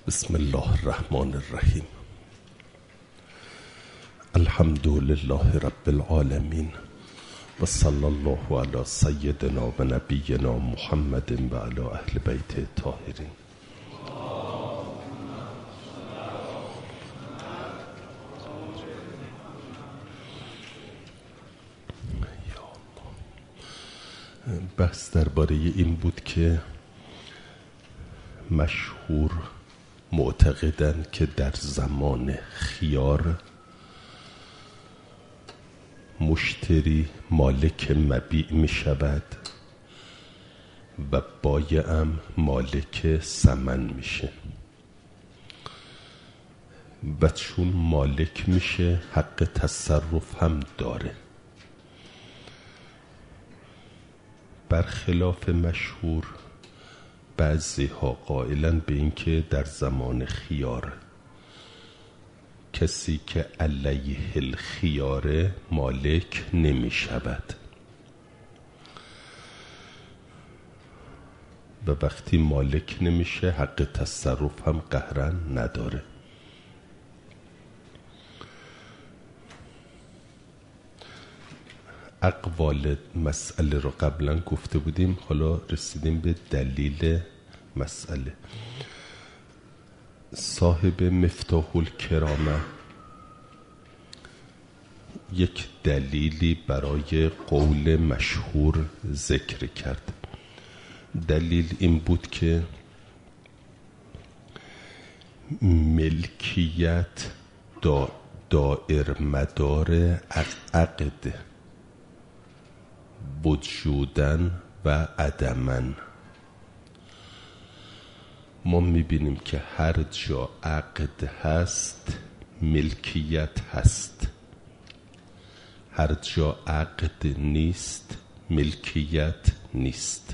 بسم الله الرحمن الرحیم. الحمد لله رب العالمین و صلی الله علی سیدنا و نبینا محمد و علی اهل بیت الطاهرین. بحث درباره این بود که مشهور معتقدند که در زمان خیار مشتری مالک مبیع می شود و بایعم مالک ثمن میشه و چون مالک میشه حق تصرف هم داره. برخلاف مشهور بعضی ها قائلن به این که در زمان خیار کسی که علیه الخیار مالک نمی شود و وقتی مالک نمیشه حق تصرف هم قهرن نداره. اقوال مسئله رو قبلا گفته بودیم، حالا رسیدیم به دلیل مسئله. صاحب مفتاح الکرامه یک دلیلی برای قول مشهور ذکر کرد. دلیل این بود که ملکیت دائر مدار عقد وجودن و عدمن. ما میبینیم که هر جا عقد هست ملکیت هست، هر جا عقد نیست ملکیت نیست.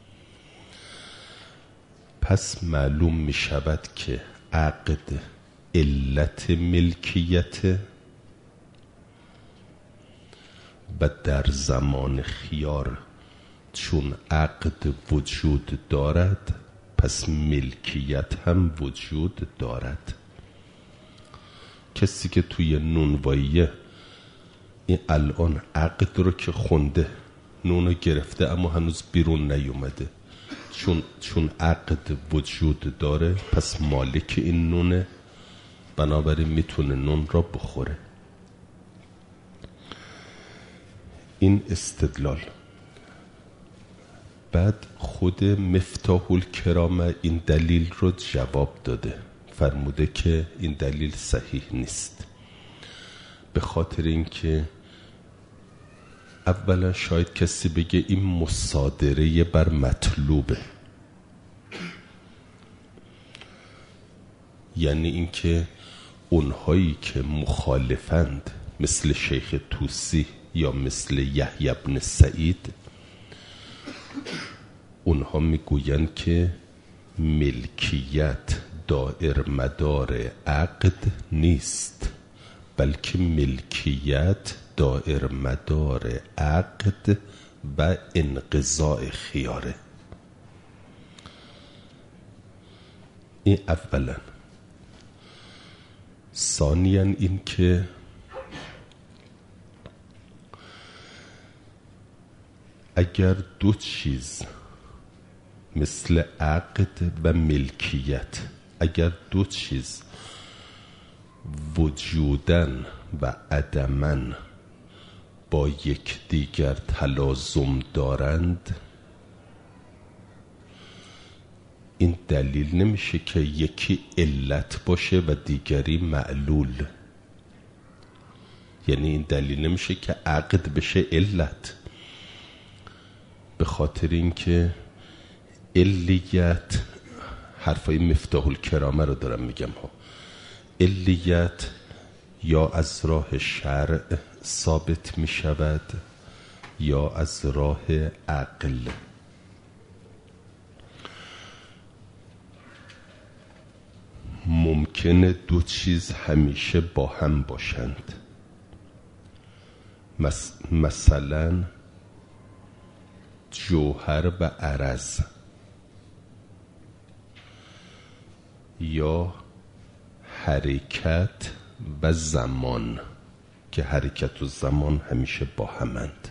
پس معلوم میشود که عقد علت ملکیت و در زمان خیار چون عقد وجود دارد پس ملکیت هم وجود دارد. کسی که توی نونواییه این الان عقد رو که خونده، نونو گرفته اما هنوز بیرون نیومده، چون عقد وجود داره پس مالک این نونه، بنابراین میتونه نون را بخوره. این استدلال. بعد خود مفتاح الکرامه این دلیل رو جواب داده، فرموده که این دلیل صحیح نیست، به خاطر اینکه اولا شاید کسی بگه این مصادره بر مطلوبه، یعنی اینکه اونهایی که مخالفند مثل شیخ طوسی یا مثل یحیی بن سعید، اونها میگویند که ملکیت دائر مدار عقد نیست، بلکه ملکیت دائر مدار عقد و انقضاء خیاره. این اولا. ثانیاً این که اگر دو چیز مثل عقد و ملکیت، اگر دو چیز وجودن و عدمن با یکدیگر تلازم دارند، این دلیل نمیشه که یکی علت باشه و دیگری معلول. یعنی این دلیل نمیشه که عقد بشه علت، به خاطر اینکه علیت، حرفای مفتاح الکرامه رو دارم میگم ها، علیت یا از راه شرع ثابت می شود یا از راه عقل. ممکنه دو چیز همیشه با هم باشند، مثلا جوهر و عرض. یا حرکت و زمان که حرکت و زمان همیشه با همند،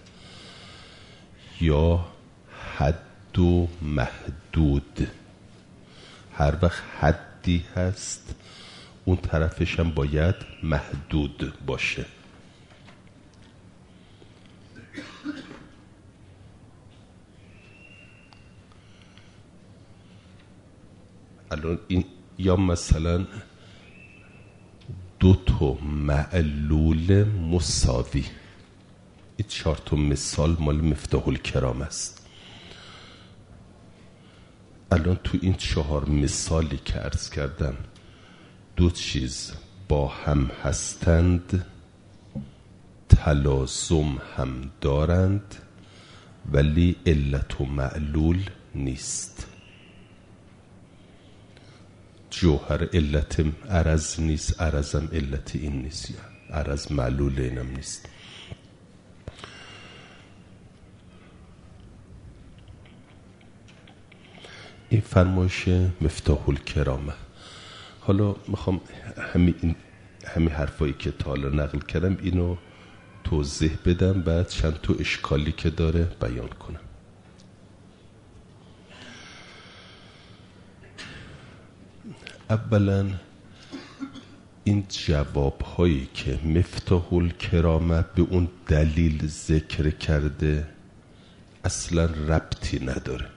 یا حد و محدود. هر وقت حدی هست اون طرفش هم باید محدود باشه. الان این یا مثلا دو تا معلول مساوی، این 4 تا مثال مال مفتاح الکرام است. الان تو این 4 مثالی که عرض کردم دو چیز با هم هستند، تلازم هم دارند، ولی علت و معلول نیست. جوهر علت عرض نیست، عرضم علت این نیست، عرض معلول اینم نیست. این فرمایش مفتاح الکرامه. حالا میخوام همین حرفایی که تا حالا نقل کردم اینو توضیح بدم، بعد چند تا اشکالی که داره بیان کنم. اولا این جواب هایی که مفتاح الکرامه به اون دلیل ذکر کرده اصلا ربطی نداره.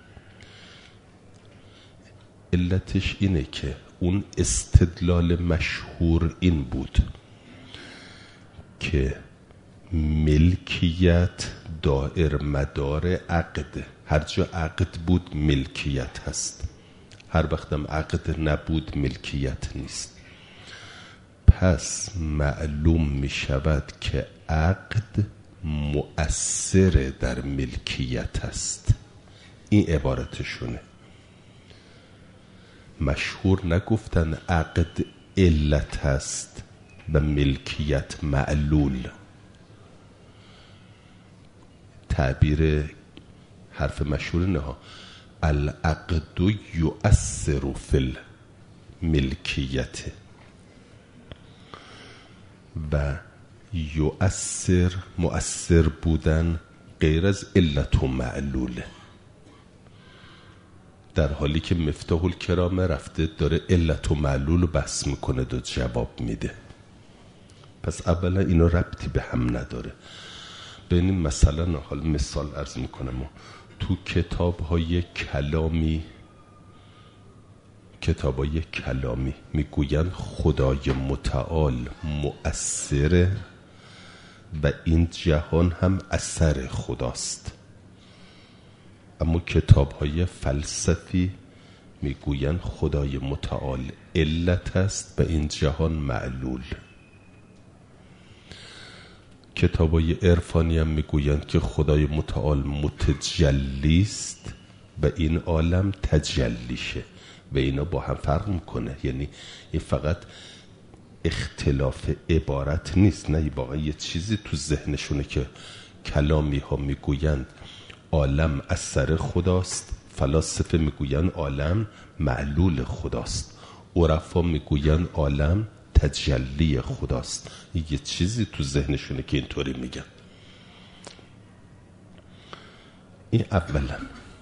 علتش اینه که اون استدلال مشهور این بود که ملکیت دائر مدار عقد، هر جا عقد بود ملکیت هست، هر وقتم عقد نبود ملکیت نیست. پس معلوم می شود که عقد مؤثر در ملکیت است. این عبارتشونه. مشهور نگفتن عقد علت هست و ملکیت معلول. تعبیر حرف مشهور نه، العقد یؤثر فی الملکیت و یؤثر مؤثر بودن غیر از علت و معلوله، در حالی که مفتاح الکرامه رفته داره علت و معلول رو بحث میکنه و جواب میده. پس اولا اینا ربطی به هم نداره. ببینیم مثلا حال مثال عرض میکنم، تو کتاب‌های کلامی میگوین خدای متعال مؤثره و این جهان هم اثر خداست. اما کتاب‌های فلسفی میگوین خدای متعال علت است و این جهان معلول. کتاب‌های عرفانی هم میگوین که خدای متعال متجلی است و این عالم تجلیشه و اینا با هم فرق میکنه. یعنی این فقط اختلاف عبارت نیست، نه واقعا یه چیزی تو ذهنشونه که کلامی ها میگویند عالم اثر خداست، فلاسفه میگوین عالم معلول خداست، عرفا میگوین عالم تجلی خداست. یه چیزی تو ذهنشونه که اینطوری میگن. این اولا.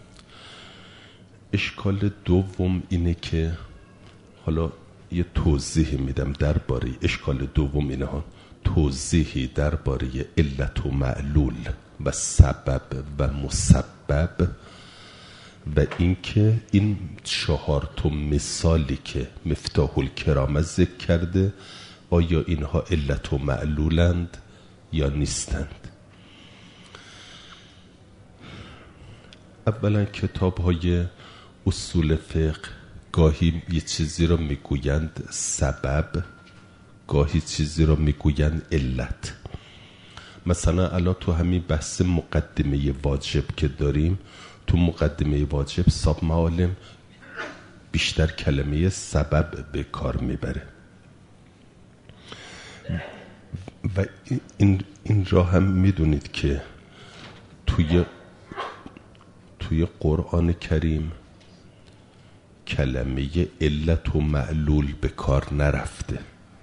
اشکال دوم اینه که حالا یه توضیح میدم درباره اشکال دوم اینه ها، توضیحی درباره علت و معلول و سبب و مسبب و اینکه این 4 تا مثالی که مفتاح الکرامه ذکر کرده آیا اینها علت و معلولند یا نیستند. اولا کتاب‌های اصول فقه گاهی یه چیزی رو میگویند سبب، گاهی چیزی رو میگویند علت. مثلا الان تو همین بحث مقدمه واجب که داریم، تو مقدمه واجب صاحب معالم بیشتر کلمه سبب به کار میبره و این را هم میدونید که توی قرآن کریم کلمه علت و معلول به کار نرفته،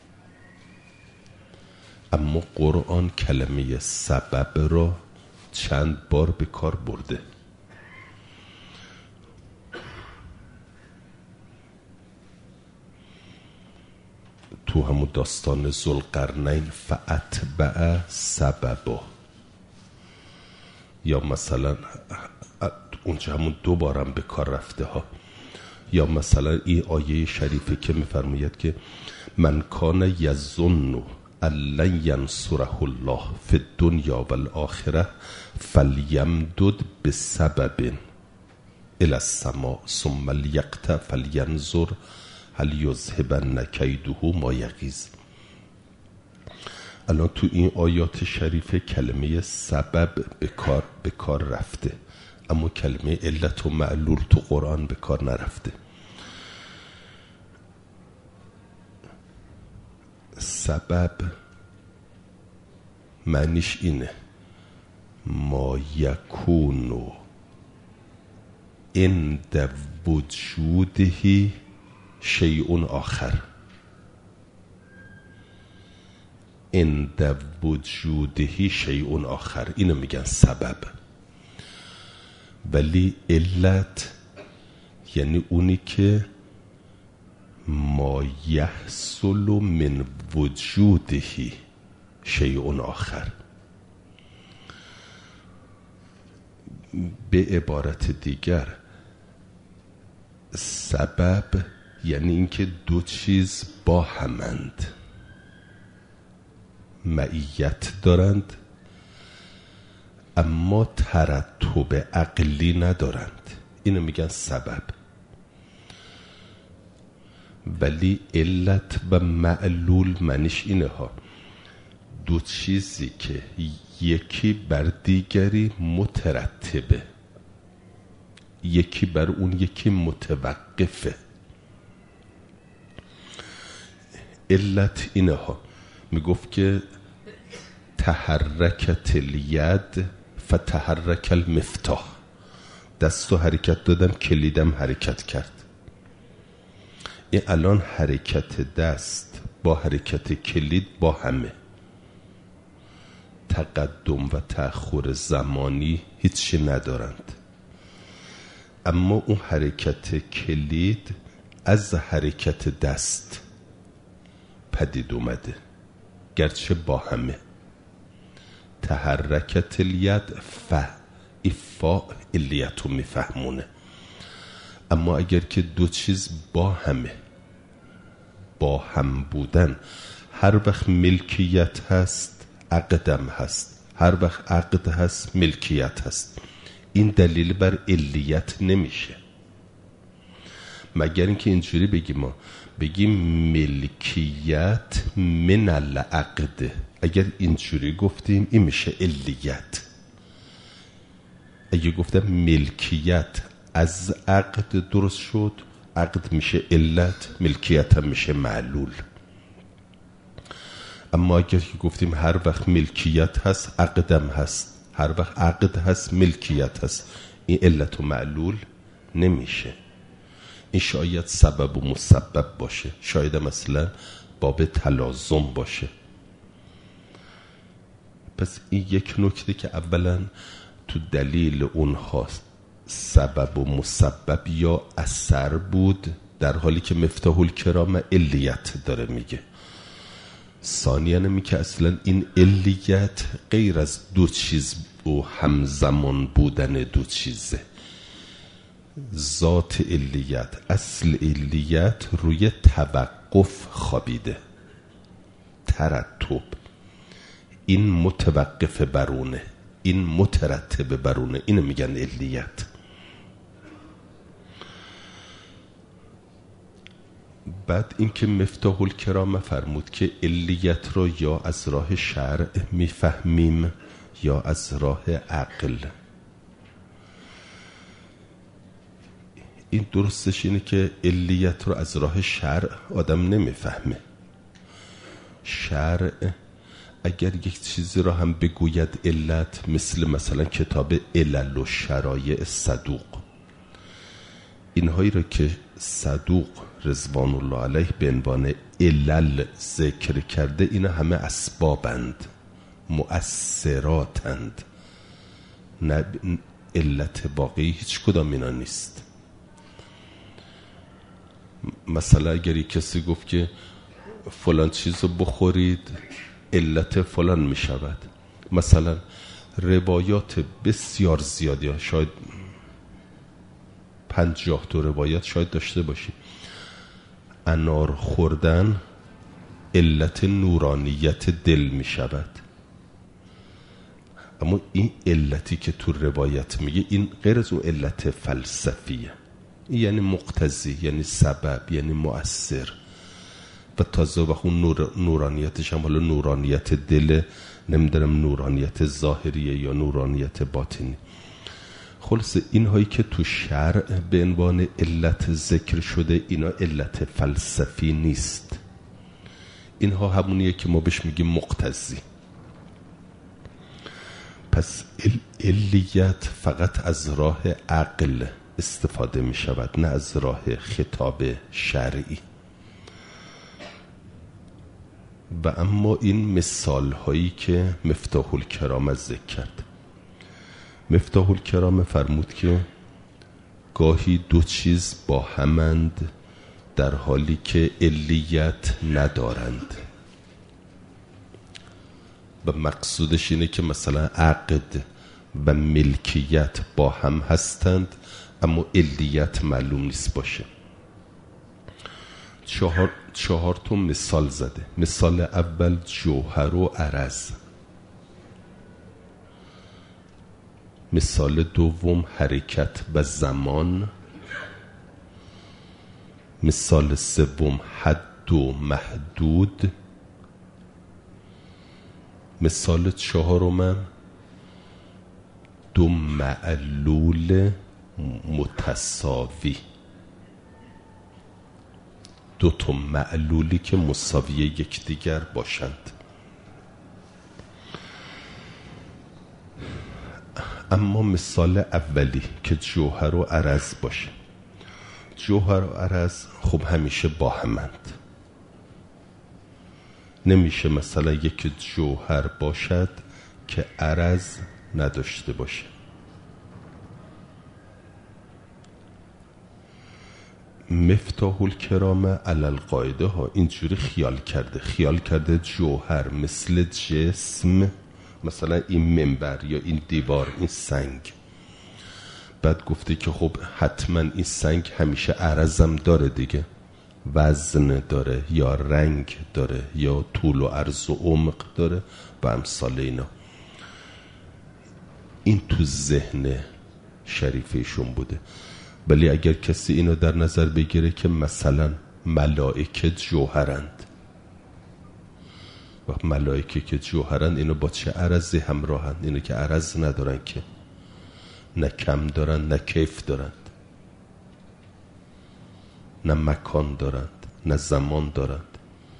اما قرآن کلمه سبب را چند بار به کار برده. تو همون داستان ذوالقرنین فاتبع سببا، یا مثلا اونجا همون 2 بارم به کار رفته ها، یا مثلا این آیه شریفه که میفرماید که من کان یظن ان لن ینصره الله فی الدنیا والآخره فلیمدد بسبب الی السماء ثم لیقطع فلینظر هل یذهبن کیده ما یغیظ. الان تو این آیات شریفه کلمه سبب به کار رفته، اما کلمه علت و معلول تو قرآن به کار نرفته. سبب معنیش اینه ما یکونو عند وجوده شیء آخر، عند وجوده شیء آخر، اینو میگن سبب. ولی علت یعنی اونی که ما یحصل من وجوده شیء آخر. به عبارت دیگر سبب یعنی اینکه 2 چیز با همند، معیت دارند اما ترتب عقلی ندارند، اینو میگن سبب. ولی علت و معلول معنیش اینه ها، 2 چیزی که یکی بر دیگری مترتبه، یکی بر اون یکی متوقفه. علت اینه ها، میگفت که تحرکت الید فتحرک المفتاح، دستو حرکت دادم کلیدم حرکت کرد. این الان حرکت دست با حرکت کلید با همه، تقدم و تأخر زمانی هیچی ندارند، اما اون حرکت کلید از حرکت دست پدید اومده، گرچه با همه. تحرکت الید فا علیتو میفهمونه. اما اگر که 2 چیز با همه، با هم بودن، هر وقت ملکیت هست عقدم هست، هر وقت عقد هست ملکیت هست، این دلیل بر علیت نمیشه، مگر اینکه اینجوری بگیم ملکیت من العقد. اگر اینجوری گفتیم این میشه علیت. اگه گفتم ملکیت از عقد درست شد، عقد میشه علت، ملکیت هم میشه معلول. اما اگر که گفتیم هر وقت ملکیت هست عقدم هست، هر وقت عقد هست ملکیت هست، این علت و معلول نمیشه. این شاید سبب و مسبب باشه، شاید مثلا باب تلازم باشه. پس این یک نکته که اولا تو دلیل اونها سبب و مسبب یا اثر بود، در حالی که مفتاح الکرام علیت داره میگه. ثانیاً می که اصلا این علیت غیر از 2 چیز و همزمان بودن 2 چیزه. ذات علیت، اصل علیت روی توقف خوابیده، ترتب. این متوقف برونه، این مترتب برونه، اینو میگن علیت. بعد اینکه مفتاح الکرام فرمود که علیت رو یا از راه شرع میفهمیم یا از راه عقل. این درستش اینه که علیت رو از راه شرع آدم نمیفهمه. شرع اگر یک چیزی رو هم بگوید علت، مثلا کتاب علل و شرایع صدوق، اینهایی را که صدوق رضوان الله علیه به عنوان علل ذکر کرده، اینا همه اسبابند، مؤثراتند، نه علت واقعی هیچ کدام اینا نیست. مثلا اگر کسی گفت که فلان چیز رو بخورید علت فلان می شود، مثلا روایات بسیار زیادی، شاید 50 روایت شاید داشته باشید، انار خوردن علت نورانیت دل می شود. اما این علتی که تو روایت میگه این غیر از اون علت فلسفیه، این یعنی مقتضی، یعنی سبب، یعنی مؤثر. و تازه وقت اون نورانیتش هم حالا نورانیت دل، نمیدونم نورانیت ظاهریه یا نورانیت باطنی. خلاصه این هایی که تو شرع به عنوان علت ذکر شده، اینا علت فلسفی نیست، اینها همونیه که ما بهش میگیم مقتضی. پس علیت فقط از راه عقل استفاده می شود، نه از راه خطاب شرعی. و اما این مثال هایی که مفتاح الکرام ذکر کرد، مفتاح الکرام فرمود که گاهی دو چیز با همند در حالی که علیت ندارند. و مقصودش اینه که مثلا عقد و ملکیت با هم هستند اما علیت معلوم نیست باشه. چهار تا مثال زده. مثال اول جوهر و عرض، مثال دوم حرکت و زمان، مثال سوم حد و محدود، مثال چهارم دو معلول متساوی، دو تا معلولی که مساوی یکدیگر باشند. اما مثال اولی که جوهر و عرض باشه، جوهر و عرض خب همیشه با همند. نمیشه مثلا یک جوهر باشد که عرض نداشته باشه. مفتاح الکرام علی القاعده ها اینجوری خیال کرده جوهر مثل جسم، مثلا این منبر یا این دیوار، این سنگ. بعد گفته که خب حتما این سنگ همیشه عرضم داره دیگه، وزن داره یا رنگ داره یا طول و عرض و عمق داره و امثال اینا. این تو ذهن شریفشون بوده. ولی اگر کسی اینو در نظر بگیره که مثلا ملائکه جوهرند، و ملائکه که جوهرند اینو با چه عرضی همراهند؟ اینو که عرض ندارن که، نه کم دارن نه کیف دارند، نه مکان دارند نه زمان دارند.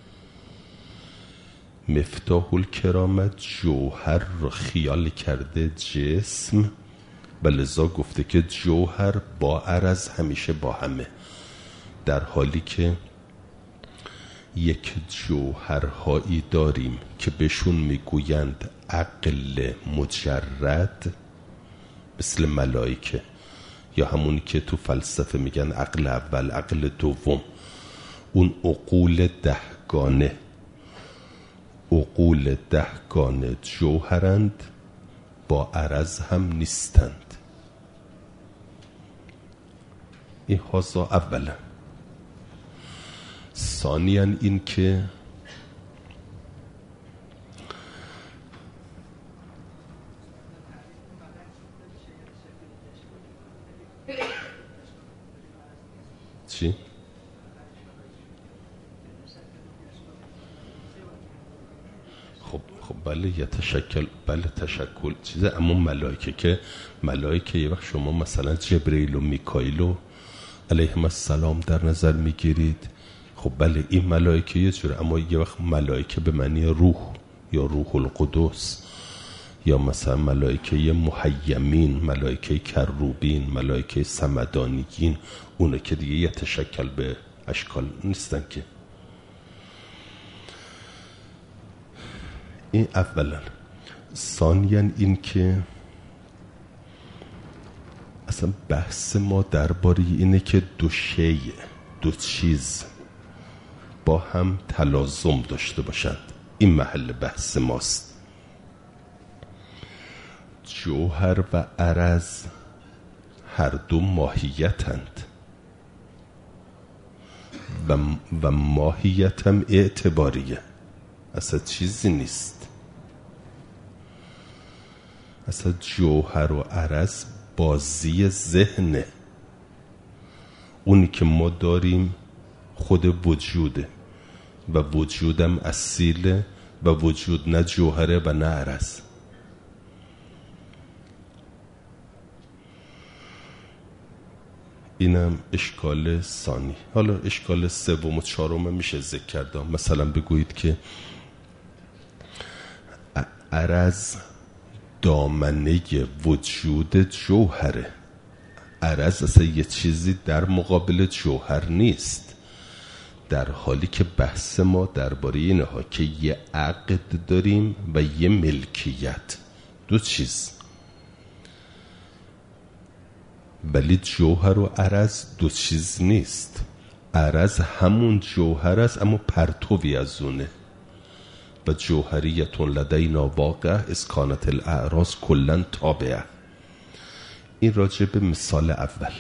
مفتاح الکرام جوهر رو خیال کرده جسم و لذا گفته که جوهر با عرض همیشه با همه، در حالی که یک جوهرهایی داریم که بهشون میگویند عقل مجرد، مثل ملائکه، یا همونی که تو فلسفه میگن عقل اول عقل دوم. اون عقول دهگانه، عقول دهگانه جوهرند، با عرض هم نیستند. این هازا اولا. ثانیاً این که چی؟ خب بله یتشکل، بله تشکل چیزه. اما ملائکه که ملائکه یه وقت شما مثلا جبرئیل و میکائیل و علیهم السلام در نظر میگیرید، خب بله این ملائکه یه جوره، اما یه وقت ملائکه به معنی روح یا روح القدس یا مثلا ملائکه محیمین، ملائکه کروبین، ملائکه صمدانیین، اونه که دیگه یتشکل به اشکال نیستن که. این اولا. ثانیاً این که اصلا بحث ما درباره اینه که دو چیز با هم تلازم داشته باشند. این محل بحث ماست. جوهر و عرض هر دو ماهیتند و ماهیت هم اعتباریه، اصلا چیزی نیست. اصلا جوهر و عرض بازی ذهنه. اونی که ما داریم خود وجوده و وجودم اصیله و وجود نه جوهره و نه عرض. اینم اشکال ثانی. حالا اشکال سوم و چهارم میشه ذکر کرد. مثلا بگویید که عرض دامنه وجود جوهره. عرض اصلا یه چیزی در مقابل جوهر نیست، در حالی که بحث ما درباره اینه ها که یه عقد داریم و یه ملکیت، دو چیز. ولی جوهر و عرض دو چیز نیست. عرض همون جوهر است اما پرتوی از اونه. و جوهریتون لدینا واقع اسکانت الاعراض کلن تابعه. این راجع به مثال اول.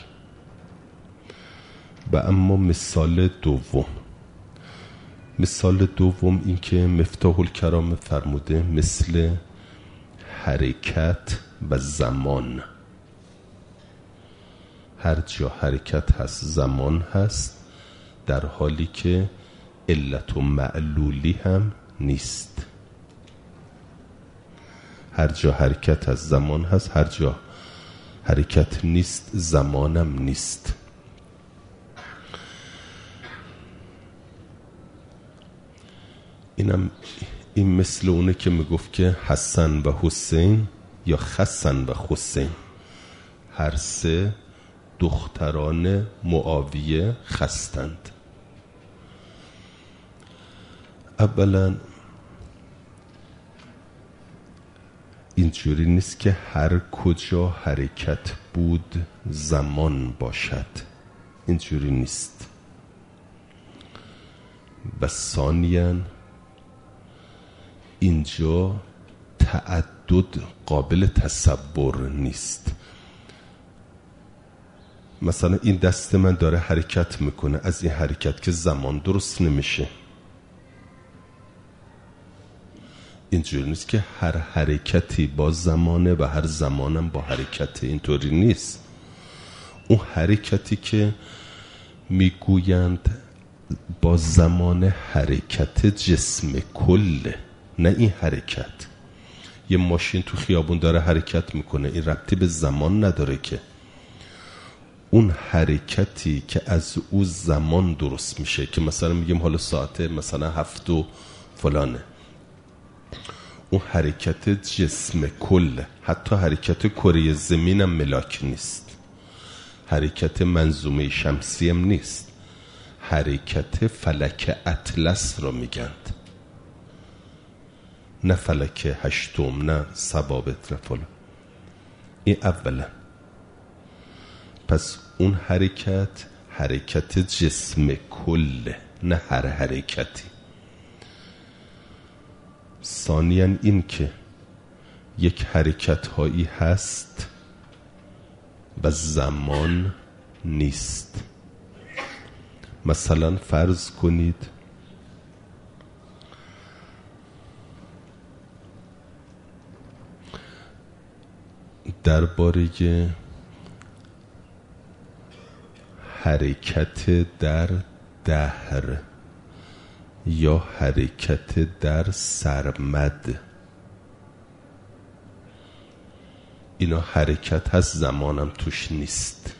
و اما مثال دوم، مثال دوم این که مفتاح الکرام فرموده مثل حرکت و زمان. هر جا حرکت هست زمان هست، در حالی که علت و معلولی هم نیست. هر جا حرکت هست زمان هست، هر جا حرکت نیست زمانم نیست. این مثل اونه که میگفت که حسن و حسین یا حسن و حسین هر سه دختران معاویه خستند. اولا اینجوری نیست که هر کجا حرکت بود زمان باشد، اینجوری نیست. و ثانیاً اینجا تعدد قابل تصور نیست. مثلا این دست من داره حرکت میکنه، از این حرکت که زمان درست نمیشه. اینجوری نیست که هر حرکتی با زمانه و هر زمانم با حرکت، اینطوری نیست. اون حرکتی که میگویند با زمان حرکت جسم کله، نه این حرکت. یه ماشین تو خیابون داره حرکت میکنه، این ربطی به زمان نداره که. اون حرکتی که از او زمان درست میشه، که مثلا میگیم حالا ساعت مثلا 7 و فلانه، اون حرکت جسم کل، حتی حرکت کره زمین هم ملاک نیست، حرکت منظومه شمسی هم نیست، حرکت فلک اطلس را میگند، نه فلک هشتم، نه ثوابت، نه فلان. این اولا. پس اون حرکت جسم کل، نه هر حرکتی. ثانیاً این که یک حرکت هایی هست و زمان نیست. مثلا فرض کنید درباره حرکت در دهر یا حرکت در سرمد، اینا حرکت هست، زمانم توش نیست.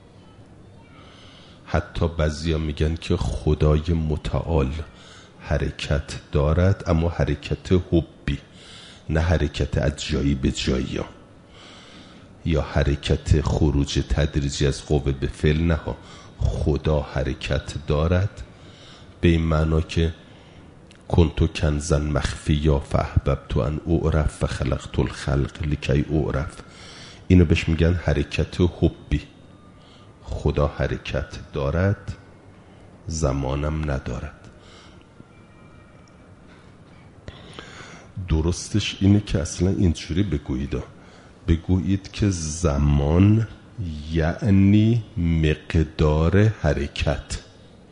حتی بعضیا میگن که خدای متعال حرکت دارد، اما حرکت حبی، نه حرکت از جایی به جایی یا حرکت خروج تدریجی از قوه به فعل. نه، خدا حرکت دارد به این معنا که کنتو کنزن مخفی یا فاحببت ان اعرف و خلقت الخلق لکی اعرف. اینو بهش میگن حرکت حبی. خدا حرکت دارد، زمانم ندارد. درستش اینه که اصلا اینجوری بگویید که زمان یعنی مقدار حرکت،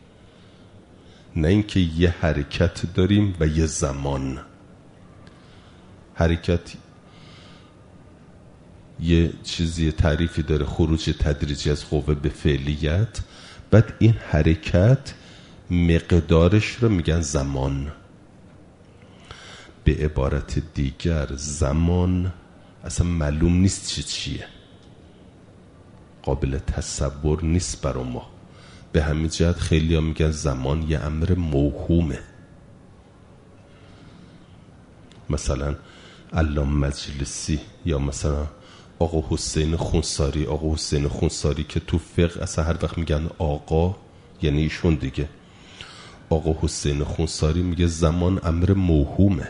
نه اینکه یه حرکت داریم و یه زمان. حرکت یه چیزی تعریفی داره، خروج تدریجی از قوه به فعلیت. بعد این حرکت مقدارش رو میگن زمان. به عبارت دیگر زمان اصلا معلوم نیست چیه، قابل تصور نیست برای ما. به همین جهت خیلی ها میگن زمان یه امر موهومه. مثلا علامه مجلسی یا مثلا آقا حسین خونساری که تو فقه اصلا هر وقت میگن آقا یعنی ایشون دیگه. آقا حسین خونساری میگه زمان امر موهومه.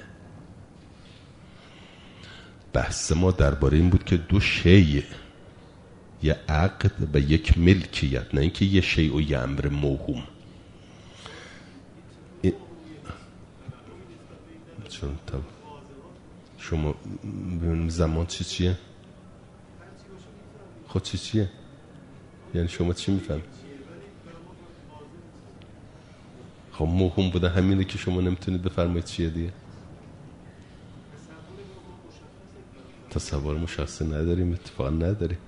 بحث ما درباره این بود که دو شیء، یه عقد و یک ملکیت، نه اینکه یه شیء و یه امر موهوم. شما زمان چیه؟ خود چیه؟ یعنی شما چی میفهم؟ خب موهوم بوده همینه که شما نمیتونید بفرمایید چیه دیگه. تصور مشخصی نداریم، اتفاقا نداریم.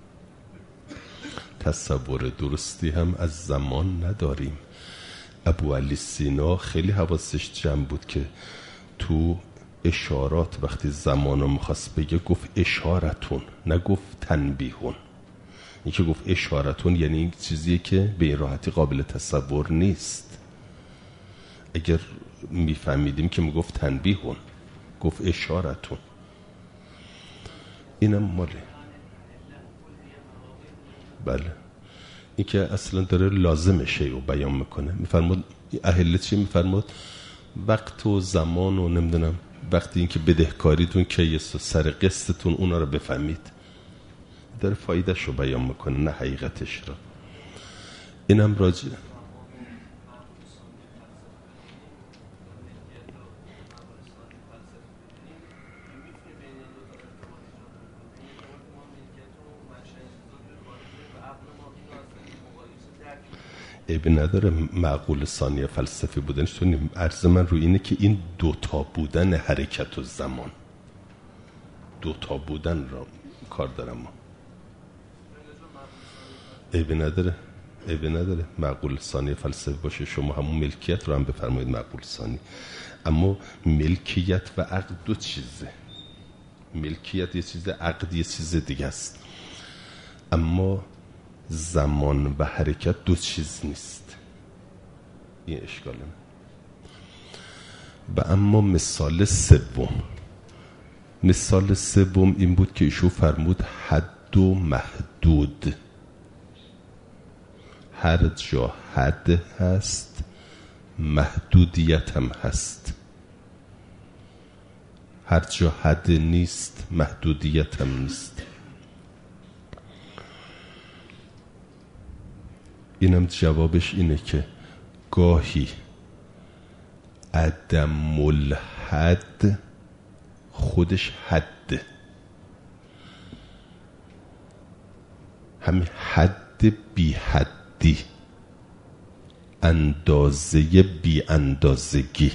تصور درستی هم از زمان نداریم. ابو علی سینا خیلی حواسش جمع بود که تو اشارات وقتی زمان رو میخواست بگه گفت اشارتون، نگفت تنبیهون. این که گفت اشارتون یعنی این چیزیه که به این راحتی قابل تصور نیست. اگر میفهمیدیم که میگفت تنبیهون، گفت اشارتون. اینم ماله. بله، این که اصلا داره لازم شیء رو بیان میکنه. میفرمود اهل چی میفرمود؟ وقت و زمان و نمیدونم وقتی این که بدهکاریتون که سر قسطتون اونا رو بفهمید. داره فایدهش رو بیان میکنه نه حقیقتش رو. اینم راجع عیبی نداره معقول ثانیه فلسفی بودنش. تو عرض من رو اینه که این دوتا بودن حرکت و زمان، دوتا بودن را کار دارم ما. عیبی نداره معقول ثانیه فلسفی باشه. شما همون ملکیت رو هم بفرمایید معقول ثانی. اما ملکیت و عقد دو چیزه. ملکیت یه چیزه، عقد یه چیز دیگه است. اما زمان و حرکت دو چیز نیست. این اشکاله. و اما مثال سوم این بود که ایشون فرمود حد و محدود. هر جا حد هست محدودیت هم هست، هر جا حد نیست محدودیت هم نیست. اینم جوابش اینه که گاهی عدم الحد خودش حد، همین حد بی حدی، اندازه بی اندازگی.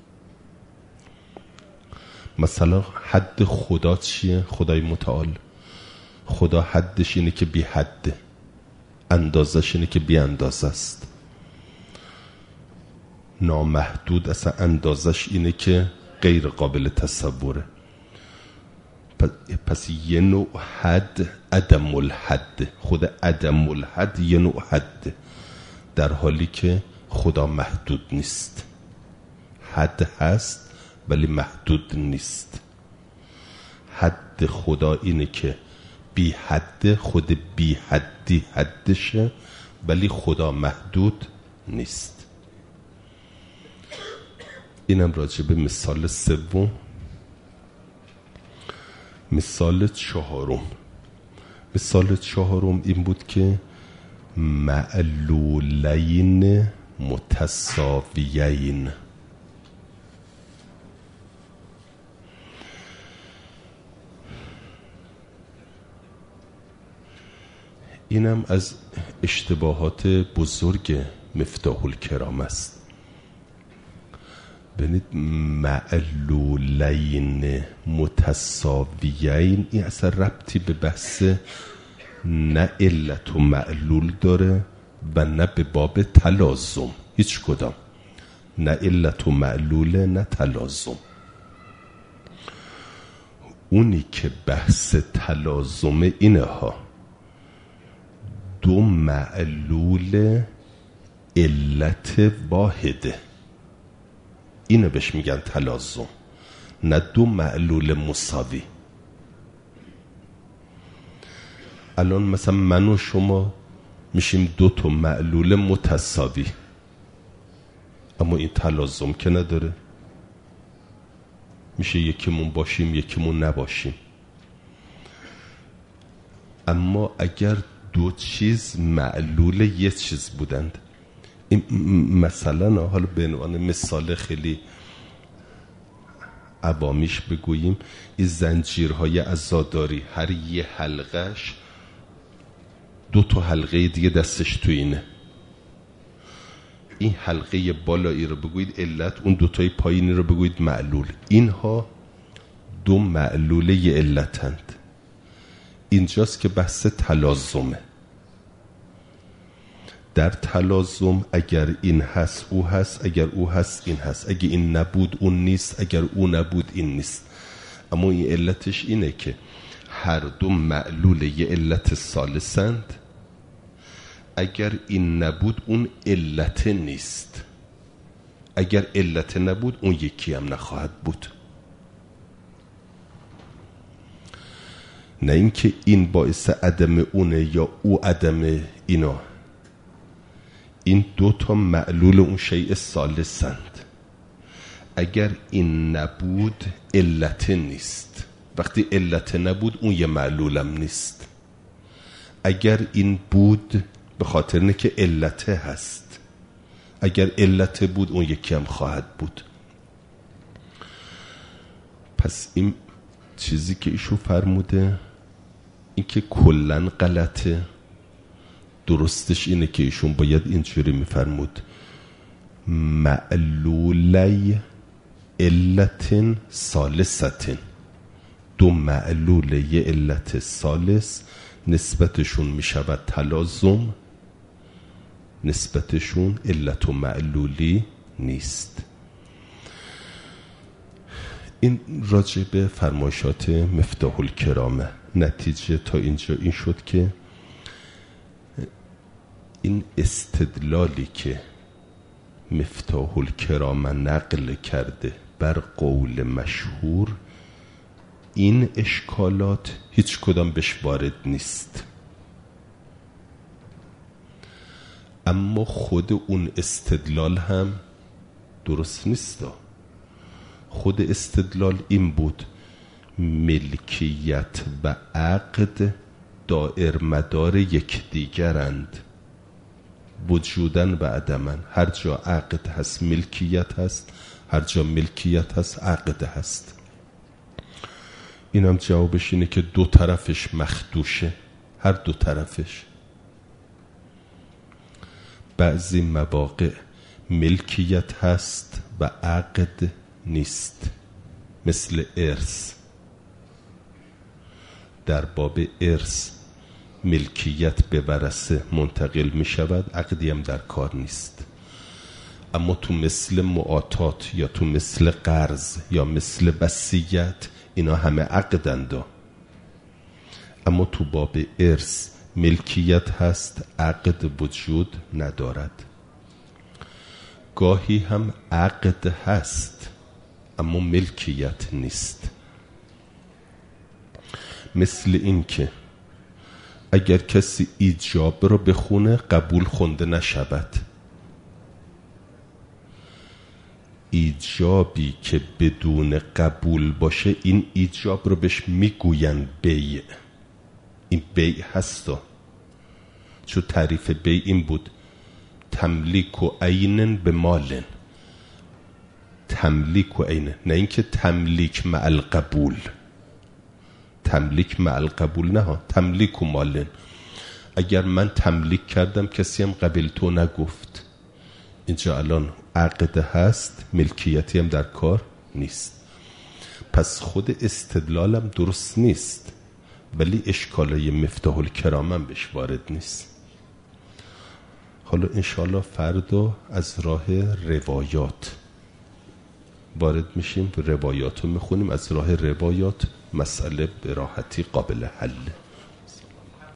مثلا حد خدا چیه؟ خدای متعال، خدا حدش اینه که بی حده، اندازش اینه که بی اندازه است. نامحدود اصلا اندازش اینه که غیر قابل تصوره. پس یه نوع حد عدم الحد، خود عدم الحد یه نوع حد، در حالی که خدا محدود نیست. حد هست ولی محدود نیست. حد خدا اینه که بی حد، خود بی حدی حدشه، ولی خدا محدود نیست. اینم راجع به مثال سوم. مثال چهارم این بود که معلولین متساویین. اینم از اشتباهات بزرگ مفتاح الکرام است. ببینید معلولین متساویین این اصلا ربطی به بحث نه علت و معلول داره و نه به باب تلازم، هیچ کدام، نه علت و معلول نه تلازم. اونی که بحث تلازم اینه ها، دو معلول علت واحده، اینو بهش میگن تلازم، نه دو معلول مساوی. الان مثلا من و شما میشیم دو تا معلول متساوی، اما این تلازم که نداره، میشه یکیمون باشیم یکیمون نباشیم. اما اگر دو چیز معلول یه چیز بودند، این مثلا حالا به عنوان مثال خیلی عوامیش بگوییم، این زنجیرهای عزاداری هر یه حلقش دو تا حلقه دیگه دستش تو اینه. این حلقه بالایی رو بگویید علت، اون دوتای پایینی رو بگویید معلول. اینها دو معلوله ی علتند. اینجاست که بحث تلازمه. در تلازم اگر این هست او هست، اگر او هست این هست، اگر این نبود اون نیست، اگر او نبود این نیست. اما این علتش اینه که هر دو معلول یه علت ثالثند. اگر این نبود اون علت نیست، اگر علت نبود اون یکی هم نخواهد بود. نه اینکه این باعث عدم اونه یا او عدم اینا. این دو تا معلول اون شیء ثالثند. اگر این نبود علت نیست، وقتی علت نبود اون یه معلولم نیست. اگر این بود به خاطر اینه که علت هست، اگر علت بود اون یکی هم خواهد بود. پس این چیزی که ایشون فرموده این که کلن غلطه. درستش اینه که ایشون باید اینجوری میفرمود معلولی علت ثالثتن. دو معلول یه علت ثالث نسبتشون میشود تلازم، نسبتشون علت و معلولی نیست. این راجع به فرمایشات مفتاح الکرامه. نتیجه تا اینجا این شد که این استدلالی که مفتاح الکرامه نقل کرده بر قول مشهور، این اشکالات هیچ کدام بهش وارد نیست. اما خود اون استدلال هم درست نیست. خود استدلال این بود ملکیت و عقد دائر مدار یکدیگرند، وجودن و عدمن. هر جا عقد هست ملکیت هست، هر جا ملکیت هست عقد هست. اینم جوابش اینه که دو طرفش مخدوشه، هر دو طرفش. بعضی مواقع ملکیت هست و عقد نیست، مثل ارث. در باب ارث ملکیت به ورثه منتقل می شود، عقدی هم در کار نیست. اما تو مثل معاطات یا تو مثل قرض یا مثل وصیت اینا همه عقدند. اما تو باب ارث ملکیت هست، عقد وجود ندارد. گاهی هم عقد هست اما ملکیت نیست. مثل این که اگر کسی ایجاب رو بخونه قبول خونده نشود. ایجابی که بدون قبول باشه این ایجاب رو بهش میگوین بیع. این بیع هستا، چون تعریف بیع این بود تملیک و عین به مالن. تملیک و عین، نه اینکه تملیک مع القبول. تملیک مع القبول نه ها، تملیک و مالن. اگر من تملیک کردم کسی هم قبل تو نگفت، اینجا الان عقد هست، ملکیتی هم در کار نیست. پس خود استدلالم درست نیست، ولی اشکالای مفتاح الکرام هم بهش وارد نیست. حالا انشاءالله فردا از راه روایات وارد میشیم و روایات رو میخونیم. از راه روایات مسئله به راحتی قابل حله.